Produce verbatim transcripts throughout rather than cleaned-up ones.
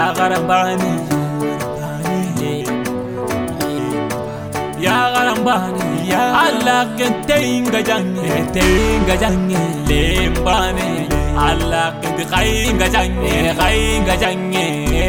ya garambani ya garambani ya Allah kentenga jange tenga jange lembane Allah kentenga jange kainga jange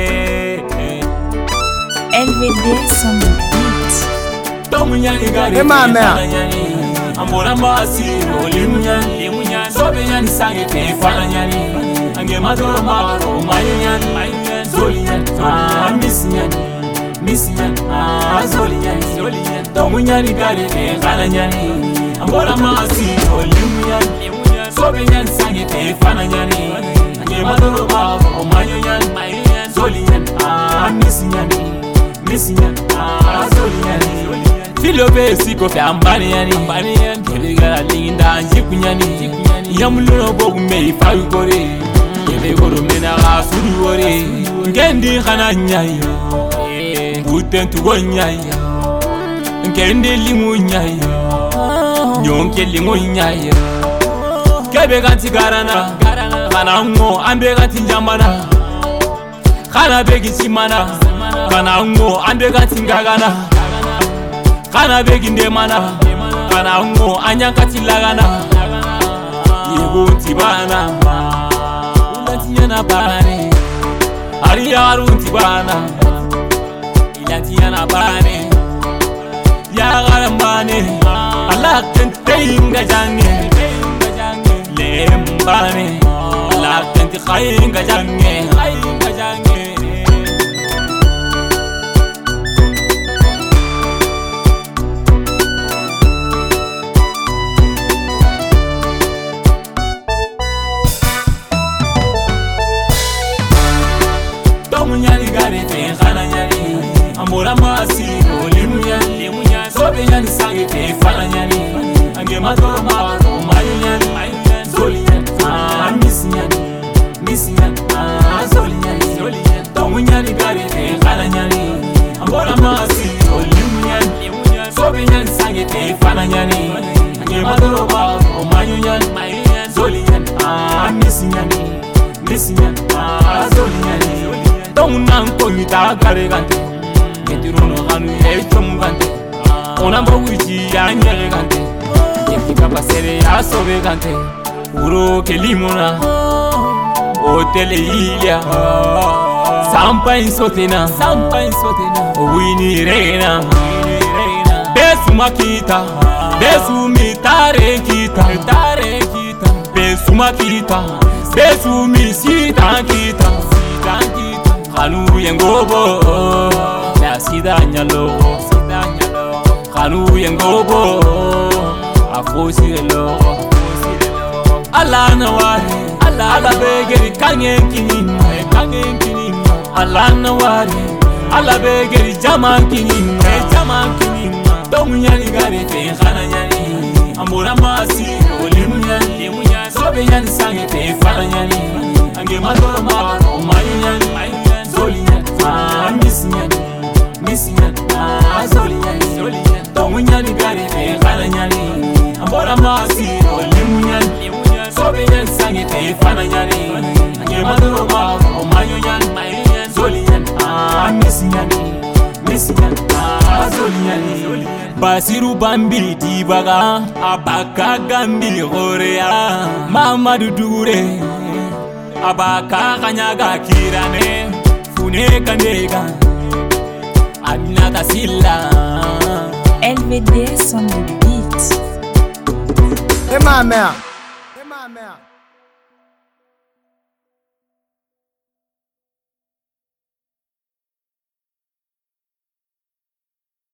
L V D on the beat. Tomunyani gari Hey, my man. Amora masi olimunyani limunyani sobenyani sange te falanyani ange madoro maro mayanyani zolinyani ah misinyani misinyani ah zolinyani zolinyani tomunyani gari te falanyani amora masi olimunyani limunyani sobenyani sange te falanyani ange madoro maro mayanyani zolinyani ah misinyani misinyani ah zolinyani Filobe siko fe ambani yani ambani yani kebigala linda njikunyani yamulo bogu mei fayu gore kebe goro mena asuru gore ngendi khana nyayo butentu gonyayo ngendi limu nyayo nyonke limu nyayo kebe ganti garana kana ngo ambe ganti njambana kana begi simana kana ngo ambe ganti ngagana kana begi ndemana kana ngo anyakati lagana yego tibana ulatiana bane ari yaru tibana ilatiana bane ya garambane Allah kentenga jange lembane Allah kenti khainga jange khainga jange Munyani gari te khana nyani amora masi olimunyani limunyani sobenyani sange te fana nyani ange madoro maro mayanyani zolinyani ah misinyani misinyani ah zolinyani zolinyani tomunyani gari te khana nyani amora masi olimunyani limunyani sobenyani sange te fana nyani ange madoro maro mayanyani zolinyani ah misinyani misinyani ah zolinyani Tongnan kongita kare gante Ketiruno hanu ye chomu gante Onamba wichi ya nyere gante Yekika pasere ya sobe gante Uro kelimona Otele ilia Sampa insotena Sampa insotena Wini reina Besu makita Besu mitare kita Mitare kita Besu makita Besu misita kita Sita kita Khanu yengobo ya sidanya lo sidanya lo khanu yengobo afosi lo Allah nawari Allah ala begeri kangen kinin kangen kinin Allah nawari Allah begeri jaman kinin jaman kinin tomunyani gari te khana nyani amora masi olimunyani limunyani sobenyani sange te fana nyani ange madoro maro mayanyani zolinyani ah misinyani misinyani ah zolinyani zolinyani tomunyani gari te khana nyani amora masi olimunyani limunyani sobenyani sange te fana nyani ange madoro maro mayanyani zolinyani ah misinyani misinyani ah zolinyani Basiru bambi dibaga abaka gambi gorea Mamadou Dure abaka kanyaga kirane fune kandega Aminata Silla L V D on the beat. Hey, my man.